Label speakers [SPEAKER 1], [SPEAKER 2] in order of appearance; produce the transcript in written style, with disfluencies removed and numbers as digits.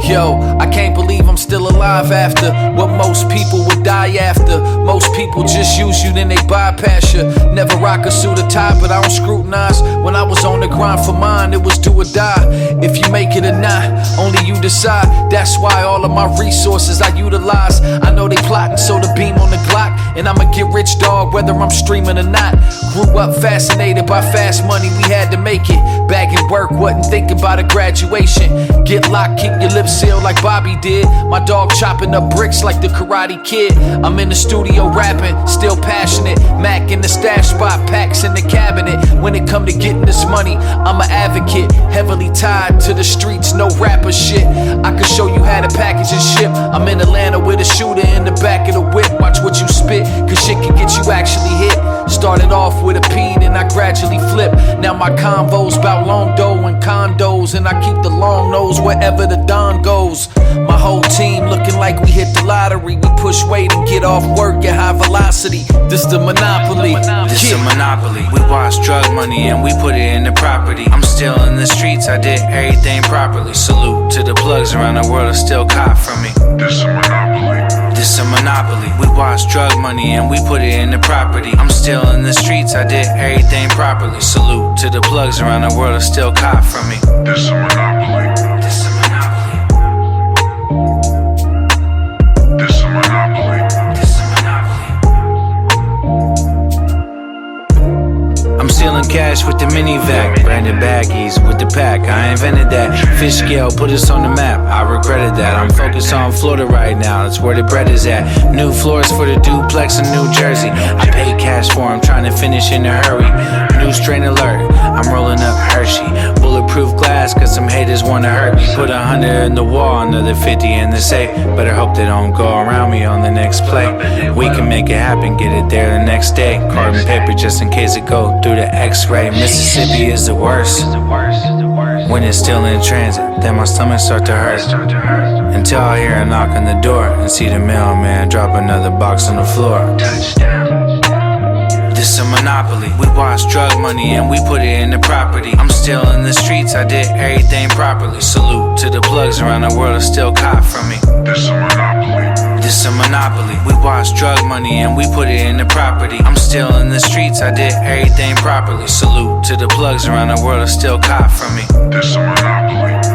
[SPEAKER 1] Yo, I can't believe I'm still alive after what most people would die after. Most people just use you, then they bypass you. Never rock a suit or tie, but I don't scrutinize. When I was on the grind for mine, it was do or die. If you make it or not, only you decide. That's why all of my resources I utilize. I know they plotting, so the beam on the Glock, and I'ma get rich, dog, whether I'm streaming or not. Grew up fascinated by fast money, we had to make it. Bagging work, wasn't thinking about a graduation. Get locked, keep your lips sealed like Bobby did. My dog chopping up bricks like the Karate Kid. I'm in the studio rapping, still passionate. Mac in the stash spot, packs in the cabinet. When it come to getting this money, I'm an advocate. Heavily tied to the streets, no rapper shit. I can show you how to package and ship. I'm in Atlanta with a shooter in the back of the whip. Watch what you spit, cause shit can get you actually hit. Started off with a P, then I gradually flip. Now my convos bout long dough and condos, and I keep the long nose wherever the Don goes. My whole team looking like we hit the lottery. We push weight and get off work at high velocity. This the monopoly.
[SPEAKER 2] This a monopoly. We wash drug money and we put it in the property. I'm still in the streets, I did everything properly. Salute to the plugs around the world that still cop from me.
[SPEAKER 3] This a monopoly.
[SPEAKER 2] This a monopoly. We wash drug money and we put it in the property. I'm still in the streets, I did everything properly. Salute to the plugs around the world that still cop from me.
[SPEAKER 3] This a monopoly.
[SPEAKER 2] This a monopoly.
[SPEAKER 3] This a monopoly.
[SPEAKER 2] This a monopoly. I'm stealing cash with the minivac, branded baggies with the pack. I invented that. Fish scale put us on the map. I regretted that. I'm focused on Florida right now. That's where the bread is at. New floors for the duplex in New Jersey. I paid cash for them, trying to finish in a hurry. New strain alert. I'm rolling up Hershey. Bulletproof glass, cause some haters wanna hurt me. Put 100 in the wall, another 50 in the safe. Better hope they don't go around me on the next play. We can make it happen, get it there the next day. Carbon paper just in case it go through the X-ray. Mississippi is the worst. When it's still in transit, then my stomach start to hurt. Until I hear a knock on the door and see the mailman drop another box on the floor. This a monopoly. We wash drug money and we put it in the property. I'm still in the streets, I did everything properly. Salute to the plugs around the world that still cop from me.
[SPEAKER 3] This a monopoly.
[SPEAKER 2] This a monopoly. We wash drug money and we put it in the property. I'm still in the streets, I did everything properly. Salute to the plugs around the world that still cop from me.
[SPEAKER 3] This a monopoly.